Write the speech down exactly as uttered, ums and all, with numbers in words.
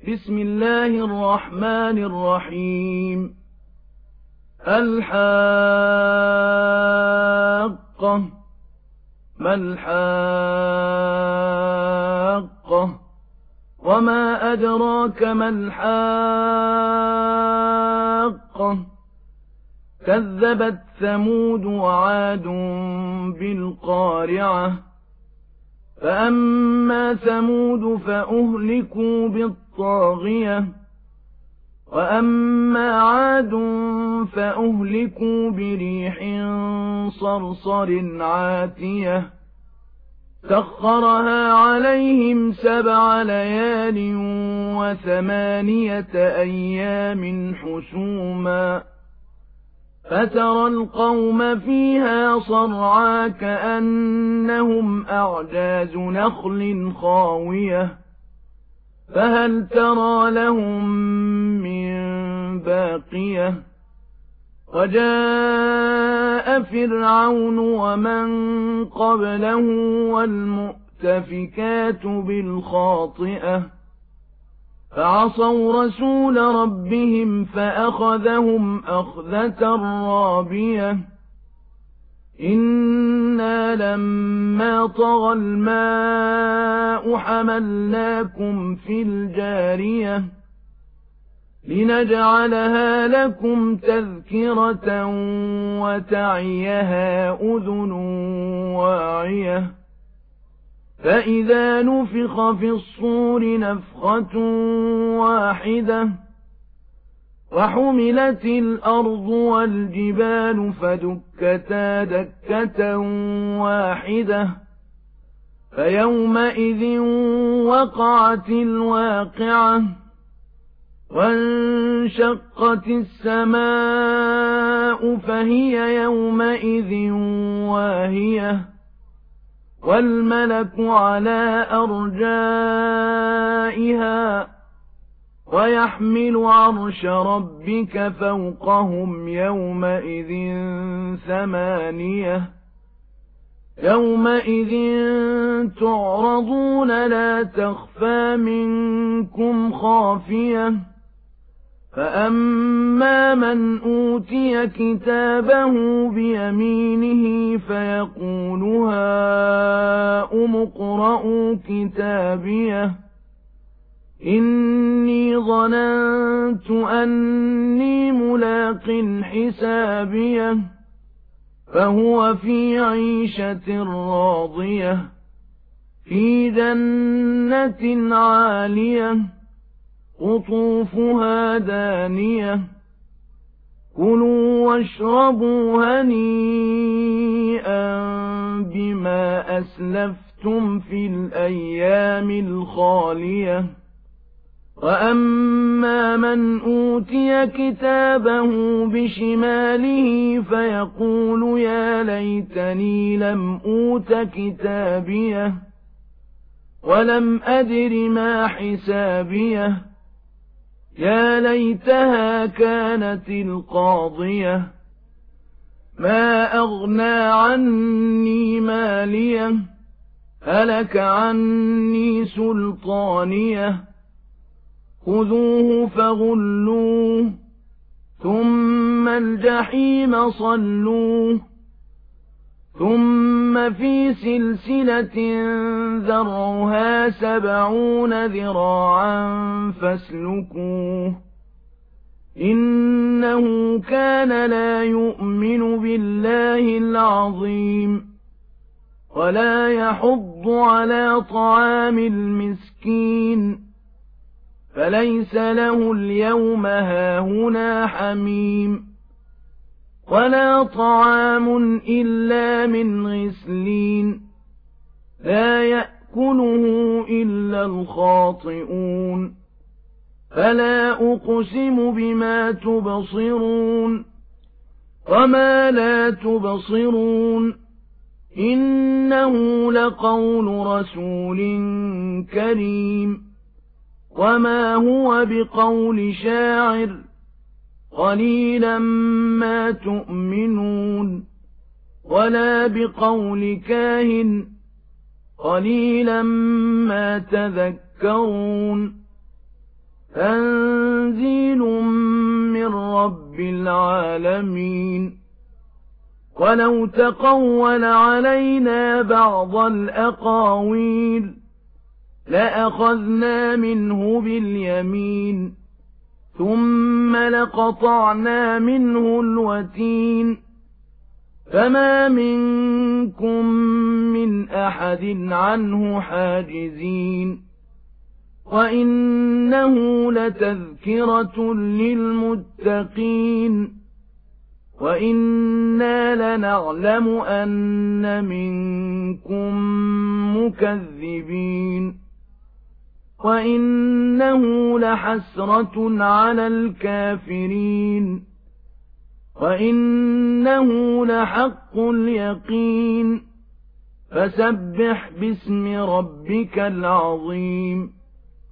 بسم الله الرحمن الرحيم الحاقة ما الحاقة وما أدراك ما الحاقة كذبت ثمود وعاد بالقارعة فأما ثمود فأهلكوا بالطاغية وأما عاد فأهلكوا بريح صرصر عاتية سخرها عليهم سبع ليال وثمانية أيام حسوما فترى القوم فيها صرعا كأنهم أعجاز نخل خاوية فهل ترى لهم من باقية وجاء فرعون ومن قبله والمؤتفكات بالخاطئة فعصوا رسول ربهم فأخذهم أخذة رابية إنا لما طغى الماء حملناكم في الجارية لنجعلها لكم تذكرة وتعيها أذن واعية فإذا نفخ في الصور نفخة واحدة وحملت الأرض والجبال فدكتا دكة واحدة فيومئذ وقعت الواقعة وانشقت السماء فهي يومئذ واهية والملك على أرجائها ويحمل عرش ربك فوقهم يومئذ ثمانية يومئذ تعرضون لا تخفى منكم خافية فأما من أوتي كتابه بيمينه فيقول هاؤم اقرءوا كتابيه إني ظننت أني ملاق حسابيه فهو في عيشة راضية في جنة عالية قطوفها دانية كلوا واشربوا هنيئا بما أسلفتم في الأيام الخالية وأما من أوتي كتابه بشماله فيقول يا ليتني لم أوت كتابيه ولم أدر ما حسابيه يا ليتها كانت القاضية ما أغنى عني ماليه هلك عني سلطانيه خذوه فغلوه ثم الجحيم صلوه ثم في سلسلة ذرعها سبعون ذراعا فاسلكوه إنه كان لا يؤمن بالله العظيم ولا يحض على طعام المسكين فليس له اليوم هاهنا حميم ولا طعام إلا من غسلين لا يأكله إلا الخاطئون فلا أقسم بما تبصرون وما لا تبصرون إنه لقول رسول كريم وما هو بقول شاعر قليلا ما تؤمنون ولا بقول كاهن قليلا ما تذكرون تنزيل من رب العالمين ولو تقول علينا بعض الأقاويل لأخذنا منه باليمين ثم لقطعنا منه الوتين فما منكم من أحد عنه حاجزين وإنه لتذكرة للمتقين وإنا لنعلم أن منكم مكذبين وإنه لحسرة على الكافرين وإنه لحق اليقين فسبح باسم ربك العظيم